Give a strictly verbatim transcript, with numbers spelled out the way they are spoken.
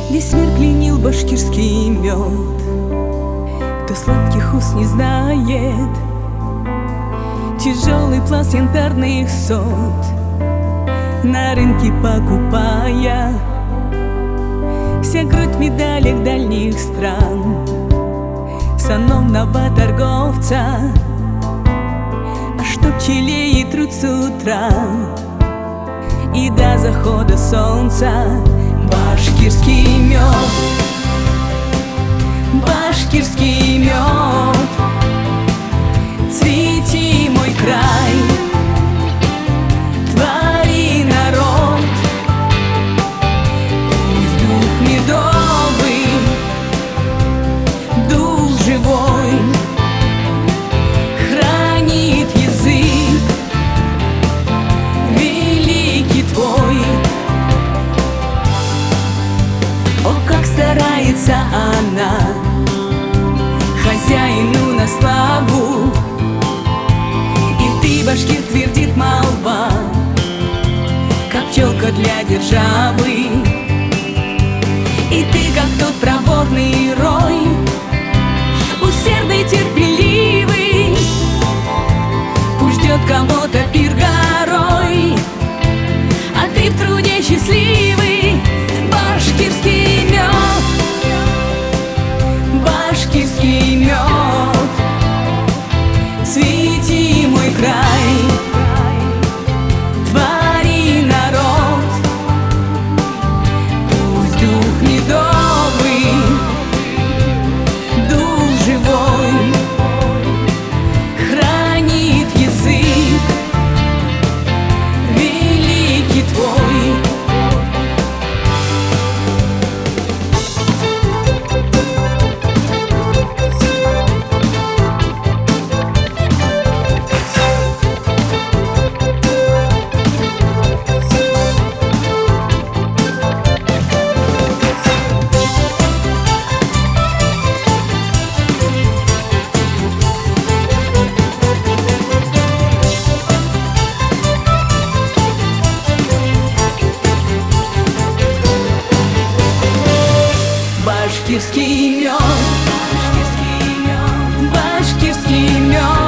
Весь мир пленил башкирский мед. Кто сладких уст не знает, тяжелый пласт янтарных сот на рынке покупая, вся грудь в медалях дальних стран сановного торговца. А чтоб челеи труд с утра и до захода солнца, башкирский мед, башкирский мед, цвети мой край, твори народ, пусть дух медовый, дух живой хранит язык великий твой. О, как старается она, хозяину на славу, и ты, башкир, твердит молва, как пчелка для державы. И ты, как тот проворный рой, усердный, терпеливый, пусть ждет кого-то пир горой, а ты в труде счастливый. Башкирский мед, башкирский мед, цвети мой край, твори народ, пусть дух медовый, дух живой хранит язык великий твой. Башкирский мед, башкирский мед, башкирский мед.